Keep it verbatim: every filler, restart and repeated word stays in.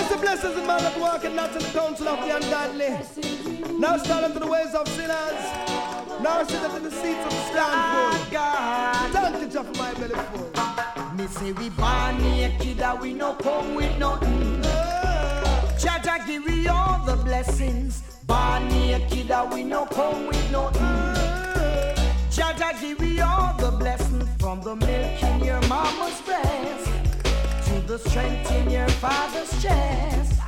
the blessings and man that walking not in the counsel of the ungodly. Now stand unto the ways of sinners. Now sit in the seats of the scornful. Thank you, Jah, for my belly full. Me say we born naked that we no come with nothing. Jah Jah give we all the blessings. Born naked that we no come with nothing. Jah Jah give we all the blessings, from the milk in your mama's breast to the strength in your father's chest.